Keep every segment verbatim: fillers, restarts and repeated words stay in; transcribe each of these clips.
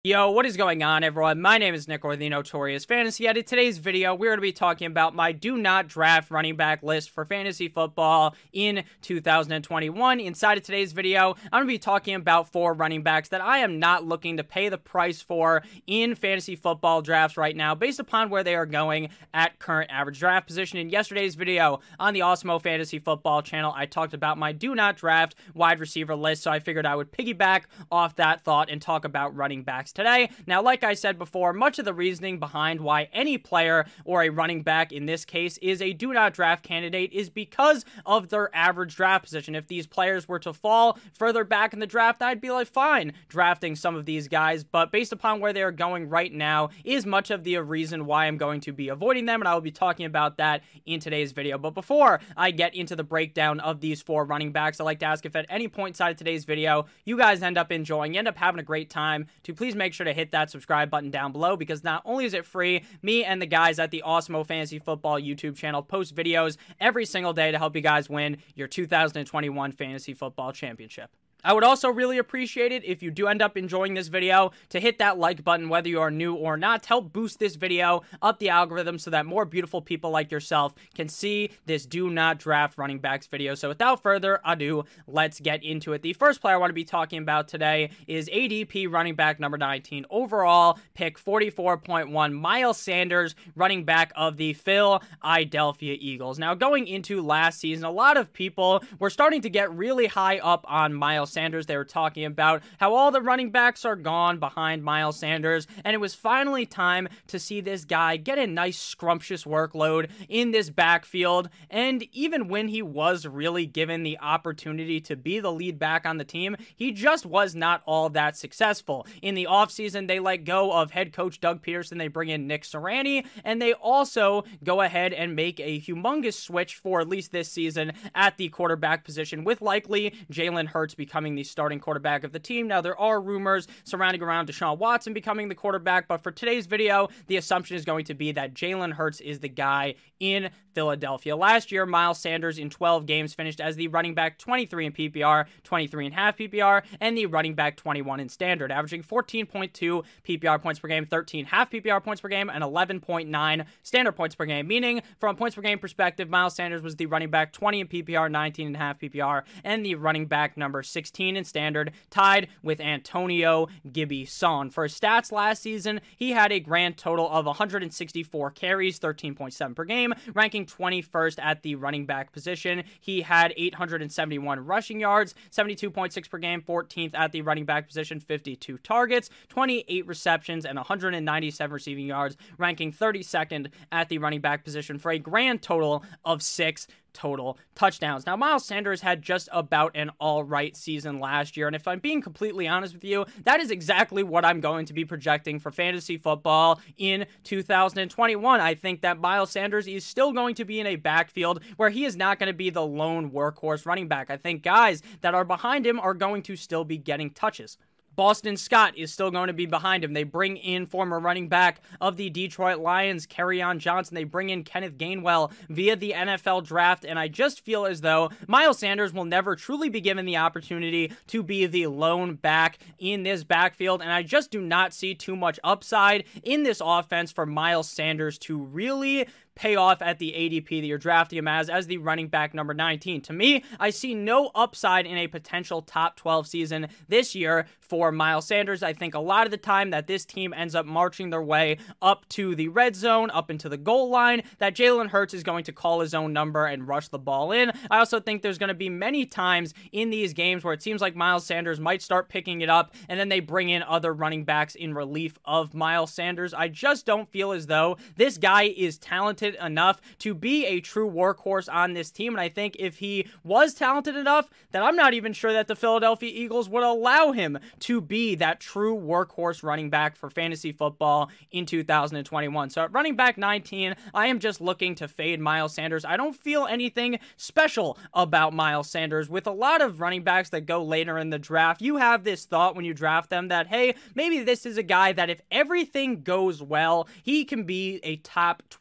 Yo, what is going on, everyone? My name is Nick, or the Notorious Fantasy. And in today's video, we're going to be talking about my do not draft running back list for fantasy football in two thousand twenty-one. Inside of today's video, I'm going to be talking about four running backs that I am not looking to pay the price for in fantasy football drafts right now, based upon where they are going at current average draft position. In yesterday's video on the Awesemo Fantasy Football channel, I talked about my do not draft wide receiver list, so I figured I would piggyback off that thought and talk about running backs today. Now, like I said before, much of the reasoning behind why any player or a running back in this case is a do not draft candidate is because of their average draft position. If these players were to fall further back in the draft, I'd be like, fine, drafting some of these guys, but based upon where they are going right now is much of the reason why I'm going to be avoiding them, and I will be talking about that in today's video. But before I get into the breakdown of these four running backs, I'd like to ask if at any point inside of today's video you guys end up enjoying, end up having a great time, to please make sure to hit that subscribe button down below, because not only is it free, me and the guys at the Awesemo Fantasy Football YouTube channel post videos every single day to help you guys win your two thousand twenty-one Fantasy Football Championship. I would also really appreciate it if you do end up enjoying this video to hit that like button, whether you are new or not, to help boost this video up the algorithm so that more beautiful people like yourself can see this do not draft running backs video. So without further ado, let's get into it. The first player I want to be talking about today is A D P running back number nineteen overall, pick forty-four point one, Miles Sanders, running back of the Philadelphia Eagles. Now, going into last season, a lot of people were starting to get really high up on Miles Sanders. They were talking about how all the running backs are gone behind Miles Sanders, and it was finally time to see this guy get a nice scrumptious workload in this backfield. And even when he was really given the opportunity to be the lead back on the team, he just was not all that successful. In the offseason, they let go of head coach Doug Peterson. They bring in Nick Sirianni, and they also go ahead and make a humongous switch for at least this season at the quarterback position, with likely Jalen Hurts becoming the starting quarterback of the team. Now, there are rumors surrounding around Deshaun Watson becoming the quarterback, but for today's video, the assumption is going to be that Jalen Hurts is the guy in Philadelphia. Last year, Miles Sanders in twelve games finished as the running back twenty-three in P P R, twenty-three and a half P P R, and the running back twenty-one in standard, averaging fourteen point two P P R points per game, thirteen point five P P R points per game, and eleven point nine standard points per game, meaning from a points per game perspective, Miles Sanders was the running back twenty in P P R, nineteen and a half P P R, and the running back number sixteen in standard, tied with Antonio Gibson. For his stats last season, he had a grand total of one hundred sixty-four carries, thirteen point seven per game, ranking twenty-first at the running back position. He had eight hundred seventy-one rushing yards, seventy-two point six per game, fourteenth at the running back position, fifty-two targets, twenty-eight receptions, and one hundred ninety-seven receiving yards, ranking thirty-second at the running back position for a grand total of six total touchdowns. Now, Miles Sanders had just about an all-right season last year, and if I'm being completely honest with you, that is exactly what I'm going to be projecting for fantasy football in two thousand twenty-one. I think that Miles Sanders is still going to be in a backfield where he is not going to be the lone workhorse running back. I think guys that are behind him are going to still be getting touches. Boston Scott is still going to be behind him. They bring in former running back of the Detroit Lions, Kerryon Johnson. They bring in Kenneth Gainwell via the N F L draft, and I just feel as though Miles Sanders will never truly be given the opportunity to be the lone back in this backfield, and I just do not see too much upside in this offense for Miles Sanders to really pay off at the A D P that you're drafting him as, as the running back number nineteen. To me, I see no upside in a potential top twelve season this year for Miles Sanders. I think a lot of the time that this team ends up marching their way up to the red zone, up into the goal line, that Jalen Hurts is going to call his own number and rush the ball in. I also think there's going to be many times in these games where it seems like Miles Sanders might start picking it up, and then they bring in other running backs in relief of Miles Sanders. I just don't feel as though this guy is talented enough to be a true workhorse on this team, and I think if he was talented enough, then I'm not even sure that the Philadelphia Eagles would allow him to be that true workhorse running back for fantasy football in two thousand twenty-one. So at running back nineteen, I am just looking to fade Miles Sanders. I don't feel anything special about Miles Sanders. With a lot of running backs that go later in the draft, you have this thought when you draft them that, hey, maybe this is a guy that if everything goes well, he can be a top twelve running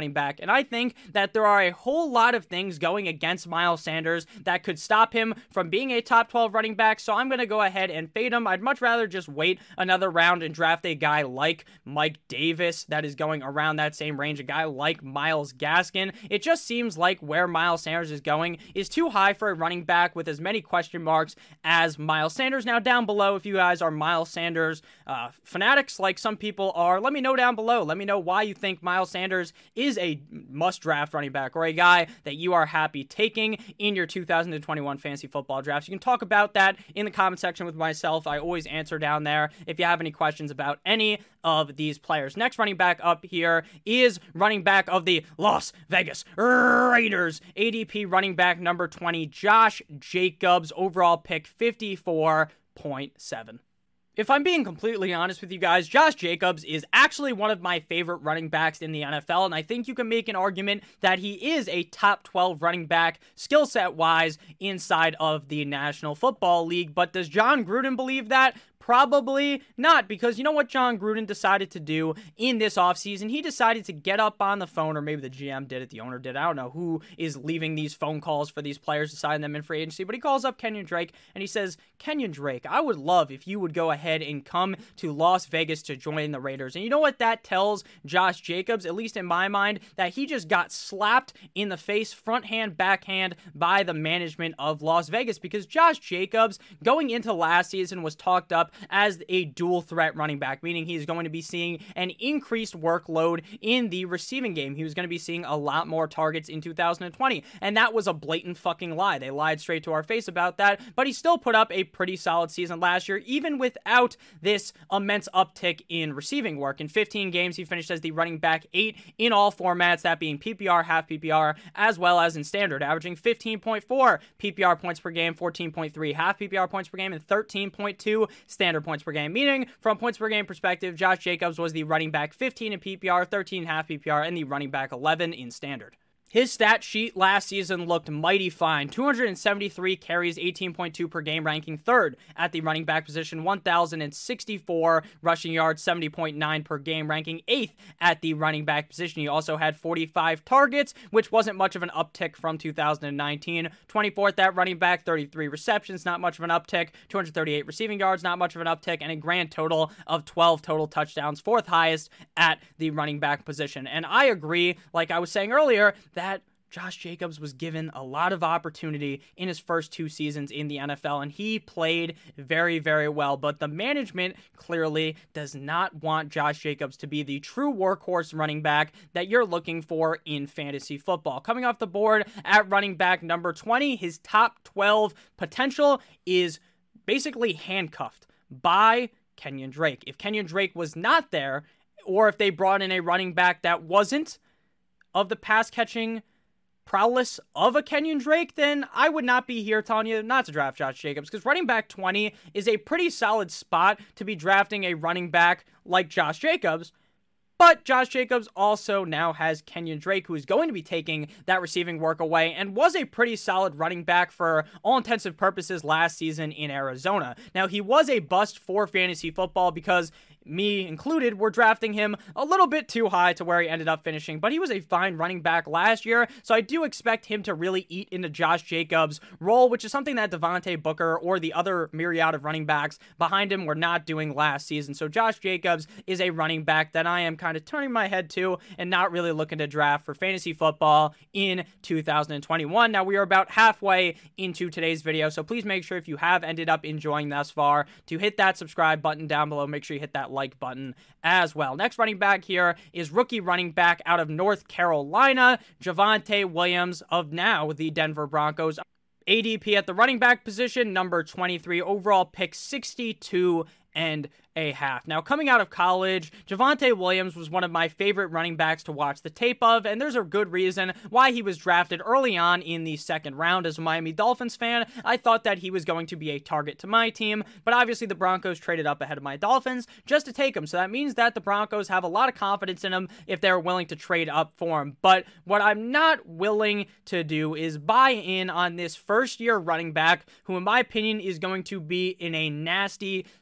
running back. And I think that there are a whole lot of things going against Miles Sanders that could stop him from being a top twelve running back. So I'm going to go ahead and fade him. I'd much rather just wait another round and draft a guy like Mike Davis that is going around that same range, a guy like Myles Gaskin. It just seems like where Miles Sanders is going is too high for a running back with as many question marks as Miles Sanders. Now, down below, if you guys are Miles Sanders uh, fanatics like some people are, let me know down below. Let me know why you think Miles Sanders is a must-draft running back or a guy that you are happy taking in your two thousand twenty-one fantasy football drafts. You can talk about that in the comment section with myself. I always answer down there if you have any questions about any of these players. Next running back up here is running back of the Las Vegas Raiders. A D P running back number twenty, Josh Jacobs, overall pick fifty-four point seven. If I'm being completely honest with you guys, Josh Jacobs is actually one of my favorite running backs in the N F L, and I think you can make an argument that he is a top twelve running back skill set wise inside of the National Football League. But does Jon Gruden believe that? Probably not, because you know what Jon Gruden decided to do in this offseason? He decided to get up on the phone, or maybe the G M did it, the owner did. I don't know who is leaving these phone calls for these players to sign them in free agency, but he calls up Kenyon Drake and he says, Kenyon Drake, I would love if you would go ahead and come to Las Vegas to join the Raiders. And you know what that tells Josh Jacobs, at least in my mind? That he just got slapped in the face, front hand, backhand, by the management of Las Vegas, because Josh Jacobs, going into last season, was talked up as a dual threat running back, meaning he's going to be seeing an increased workload in the receiving game. He was going to be seeing a lot more targets in two thousand twenty, and that was a blatant fucking lie. They lied straight to our face about that, but he still put up a pretty solid season last year, even without this immense uptick in receiving work. In fifteen games, he finished as the running back eight in all formats, that being P P R, half P P R, as well as in standard, averaging fifteen point four P P R points per game, fourteen point three half P P R points per game, and thirteen point two standard points per game. Meaning, from points per game perspective, Josh Jacobs was the running back fifteen in P P R, thirteen half P P R, and the running back eleven in standard. His stat sheet last season looked mighty fine. two hundred seventy-three carries, eighteen point two per game, ranking third at the running back position. one thousand sixty-four rushing yards, seventy point nine per game, ranking eighth at the running back position. He also had forty-five targets, which wasn't much of an uptick from two thousand nineteen. twenty-fourth at running back, thirty-three receptions, not much of an uptick. two hundred thirty-eight receiving yards, not much of an uptick. And a grand total of twelve total touchdowns, fourth highest at the running back position. And I agree, like I was saying earlier, that Josh Jacobs was given a lot of opportunity in his first two seasons in the N F L, and he played very, very well. But the management clearly does not want Josh Jacobs to be the true workhorse running back that you're looking for in fantasy football. Coming off the board at running back number twenty, his top twelve potential is basically handcuffed by Kenyon Drake. If Kenyon Drake was not there, or if they brought in a running back that wasn't of the pass-catching prowess of a Kenyon Drake, then I would not be here telling you not to draft Josh Jacobs, because running back twenty is a pretty solid spot to be drafting a running back like Josh Jacobs. But Josh Jacobs also now has Kenyon Drake, who is going to be taking that receiving work away and was a pretty solid running back for all intensive purposes last season in Arizona. Now, he was a bust for fantasy football because me included, were drafting him a little bit too high to where he ended up finishing, but he was a fine running back last year, so I do expect him to really eat into Josh Jacobs' role, which is something that Devontae Booker or the other myriad of running backs behind him were not doing last season. So Josh Jacobs is a running back that I am kind of turning my head to and not really looking to draft for fantasy football in two thousand twenty-one. Now, we are about halfway into today's video, so please make sure, if you have ended up enjoying thus far, to hit that subscribe button down below. Make sure you hit that like button as well. Next running back here is rookie running back out of North Carolina, Javonte Williams of now the Denver Broncos. A D P at the running back position, number twenty-three, overall pick sixty-two and a half. Now, coming out of college, Javonte Williams was one of my favorite running backs to watch the tape of, and there's a good reason why he was drafted early on in the second round. As a Miami Dolphins fan, I thought that he was going to be a target to my team, but obviously the Broncos traded up ahead of my Dolphins just to take him, so that means that the Broncos have a lot of confidence in him if they're willing to trade up for him. But what I'm not willing to do is buy in on this first-year running back, who in my opinion is going to be in a nasty split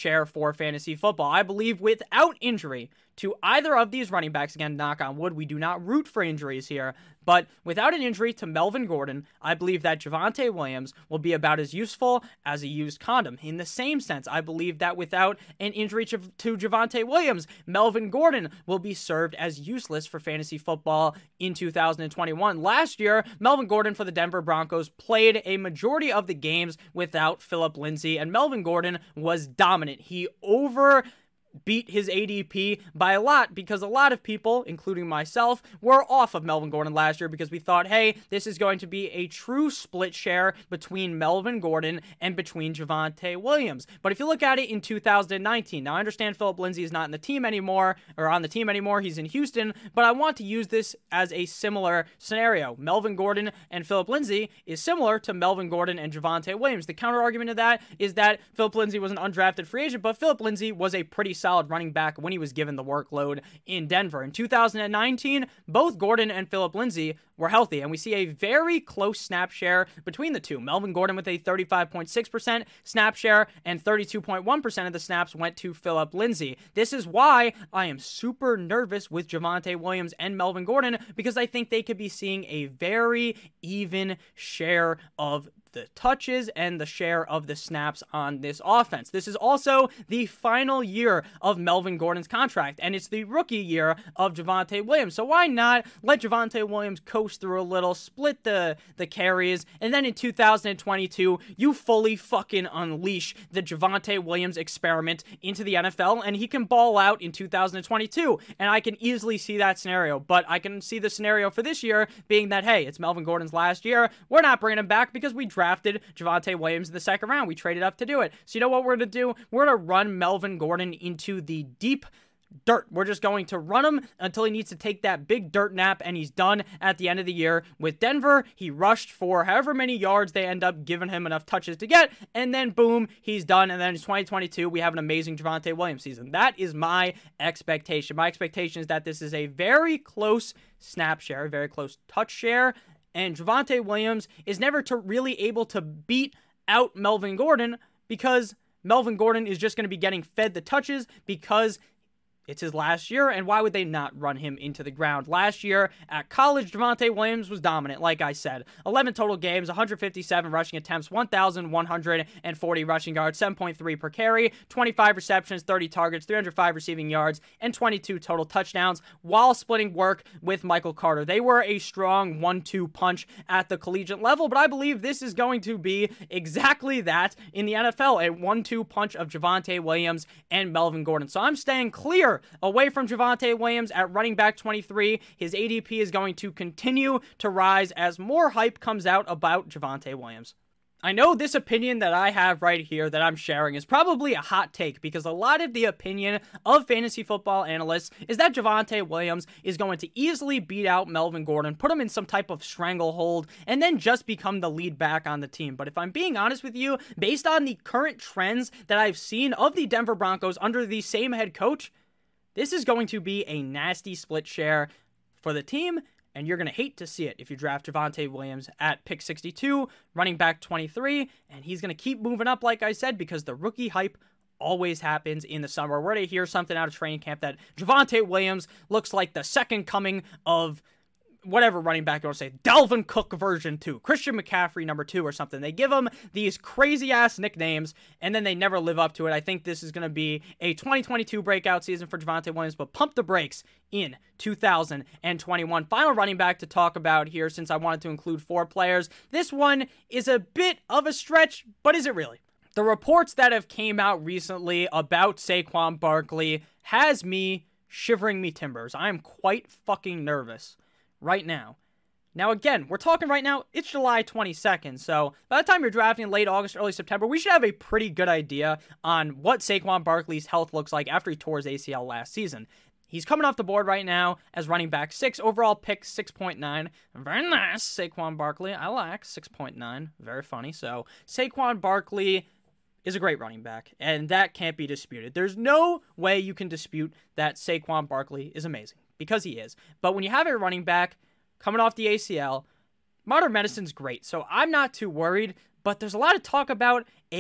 share for fantasy football. I believe without injury to either of these running backs, again, knock on wood, we do not root for injuries here, but without an injury to Melvin Gordon, I believe that Javonte Williams will be about as useful as a used condom. In the same sense, I believe that without an injury to, to Javonte Williams, Melvin Gordon will be served as useless for fantasy football in two thousand twenty-one. Last year, Melvin Gordon for the Denver Broncos played a majority of the games without Phillip Lindsay, and Melvin Gordon was dominant. He over beat his A D P by a lot because a lot of people, including myself, were off of Melvin Gordon last year because we thought, hey, this is going to be a true split share between Melvin Gordon and between Javonte Williams. But if you look at it in two thousand nineteen, now I understand Phillip Lindsay is not in the team anymore, or on the team anymore, he's in Houston, but I want to use this as a similar scenario. Melvin Gordon and Phillip Lindsay is similar to Melvin Gordon and Javonte Williams. The counter argument to that is that Phillip Lindsay was an undrafted free agent, but Phillip Lindsay was a pretty solid solid running back when he was given the workload in Denver. In two thousand nineteen, both Gordon and Phillip Lindsay were healthy, and we see a very close snap share between the two. Melvin Gordon with a thirty-five point six percent snap share, and thirty-two point one percent of the snaps went to Phillip Lindsay. This is why I am super nervous with Javonte Williams and Melvin Gordon, because I think they could be seeing a very even share of the touches and the share of the snaps on this offense. This is also the final year of Melvin Gordon's contract, and it's the rookie year of Javonte Williams. So why not let Javonte Williams coast through a little, split the, the carries, and then in two thousand twenty-two, you fully fucking unleash the Javonte Williams experiment into the N F L, and he can ball out in two thousand twenty-two, and I can easily see that scenario. But I can see the scenario for this year being that, hey, it's Melvin Gordon's last year. We're not bringing him back because we drafted Javonte Williams in the second round. We traded up to do it. So you know what we're going to do? We're going to run Melvin Gordon into the deep dirt. We're just going to run him until he needs to take that big dirt nap, and he's done at the end of the year. With Denver, he rushed for however many yards they end up giving him enough touches to get, and then boom, he's done. And then in twenty twenty-two, we have an amazing Javonte Williams season. That is my expectation. My expectation is that this is a very close snap share, a very close touch share, and Javonte Williams is never to really able to beat out Melvin Gordon because Melvin Gordon is just going to be getting fed the touches because it's his last year, and why would they not run him into the ground? Last year at college, Javonte Williams was dominant, like I said. eleven total games, one hundred fifty-seven rushing attempts, one thousand one hundred forty rushing yards, seven point three per carry, twenty-five receptions, thirty targets, three hundred five receiving yards, and twenty-two total touchdowns while splitting work with Michael Carter. They were a strong one two punch at the collegiate level, but I believe this is going to be exactly that in the N F L, a one two punch of Javonte Williams and Melvin Gordon. So I'm staying clear away from Javonte Williams at running back twenty-three. His A D P is going to continue to rise as more hype comes out about Javonte Williams. I know this opinion that I have right here that I'm sharing is probably a hot take because a lot of the opinion of fantasy football analysts is that Javonte Williams is going to easily beat out Melvin Gordon, put him in some type of stranglehold, and then just become the lead back on the team. But if I'm being honest with you, based on the current trends that I've seen of the Denver Broncos under the same head coach, this is going to be a nasty split share for the team, and you're going to hate to see it if you draft Javonte Williams at pick sixty-two, running back twenty-three, and he's going to keep moving up, like I said, because the rookie hype always happens in the summer. We're going to hear something out of training camp that Javonte Williams looks like the second coming of whatever running back you want to say, Dalvin Cook version two, Christian McCaffrey number two or something. They give him these crazy-ass nicknames, and then they never live up to it. I think this is going to be a twenty twenty-two breakout season for Javonte Williams, but pump the brakes in two thousand twenty-one. Final running back to talk about here, since I wanted to include four players. This one is a bit of a stretch, but is it really? The reports that have came out recently about Saquon Barkley has me shivering me timbers. I am quite fucking nervous right now. Now, again, we're talking right now, it's July twenty-second, so by the time you're drafting in late August, early September, we should have a pretty good idea on what Saquon Barkley's health looks like after he tore his A C L last season. He's coming off the board right now as running back six, overall pick six point nine. Very nice, Saquon Barkley. I like six point nine. Very funny. So, Saquon Barkley is a great running back, and that can't be disputed. There's no way you can dispute that Saquon Barkley is amazing, because he is. But when you have a running back coming off the A C L, modern medicine's great, so I'm not too worried, but there's a lot of talk about a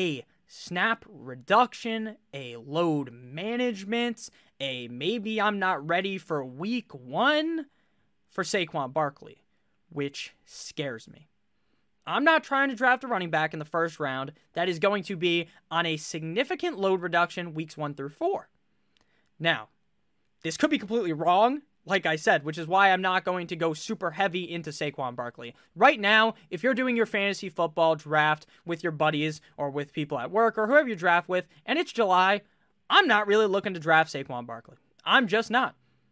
snap reduction, a load management, a maybe I'm not ready for week one for Saquon Barkley, which scares me. I'm not trying to draft a running back in the first round that is going to be on a significant load reduction weeks one through four. Now, this could be completely wrong, like I said, which is why I'm not going to go super heavy into Saquon Barkley. Right now, if you're doing your fantasy football draft with your buddies or with people at work or whoever you draft with, and it's July, I'm not really looking to draft Saquon Barkley. I'm just not.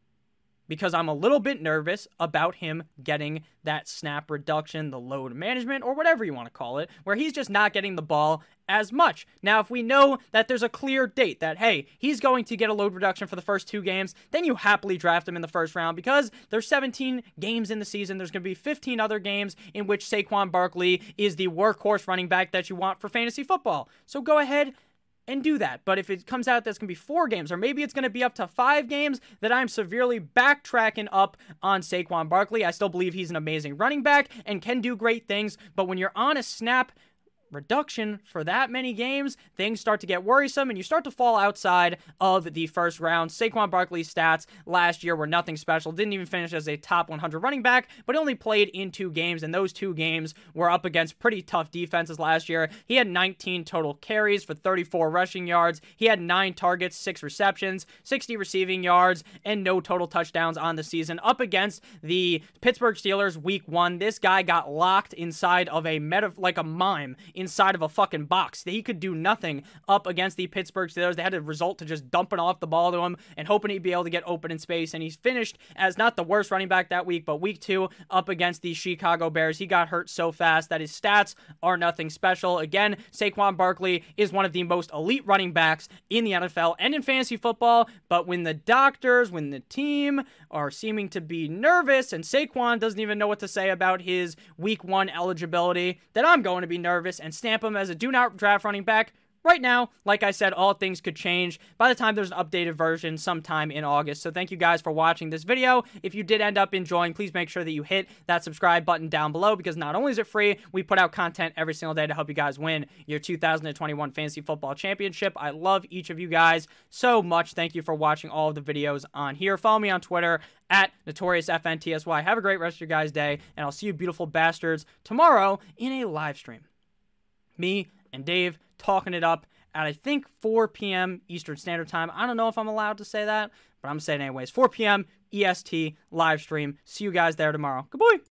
Because I'm a little bit nervous about him getting that snap reduction, the load management, or whatever you want to call it, where he's just not getting the ball as much. Now, if we know that there's a clear date that, hey, he's going to get a load reduction for the first two games, then you happily draft him in the first round because there's seventeen games in the season. There's going to be fifteen other games in which Saquon Barkley is the workhorse running back that you want for fantasy football. So go ahead and do that. But if it comes out that's going to be four games, or maybe it's going to be up to five games, that I'm severely backtracking up on Saquon Barkley. I still believe he's an amazing running back and can do great things, but when you're on a snap reduction for that many games, things start to get worrisome and you start to fall outside of the first round. Saquon Barkley's stats last year were nothing special. Didn't even finish as a top one hundred running back, but only played in two games, and those two games were up against pretty tough defenses last year. He had nineteen total carries for thirty-four rushing yards. He had nine targets, six receptions, sixty receiving yards, and no total touchdowns on the season. Up against the Pittsburgh Steelers week one, this guy got locked inside of a meta, like a mime, inside of a fucking box. He could do nothing up against the Pittsburgh Steelers. They had to resort to just dumping off the ball to him and hoping he'd be able to get open in space, and he's finished as not the worst running back that week, but week two up against the Chicago Bears, he got hurt so fast that his stats are nothing special. Again, Saquon Barkley is one of the most elite running backs in the N F L and in fantasy football, but when the doctors, when the team are seeming to be nervous and Saquon doesn't even know what to say about his week one eligibility, then I'm going to be nervous and stamp him as a do not draft running back. Right now, like I said, all things could change by the time there's an updated version sometime in August. So thank you guys for watching this video. If you did end up enjoying, please make sure that you hit that subscribe button down below, because not only is it free, we put out content every single day to help you guys win your two thousand twenty-one Fantasy Football Championship. I love each of you guys so much. Thank you for watching all of the videos on here. Follow me on Twitter at Notorious F N T S Y. Have a great rest of your guys' day, and I'll see you beautiful bastards tomorrow in a live stream. Me and Dave talking it up at, I think, four p.m. Eastern Standard Time. I don't know if I'm allowed to say that, but I'm saying it anyways. four p.m. E S T live stream. See you guys there tomorrow. Good boy.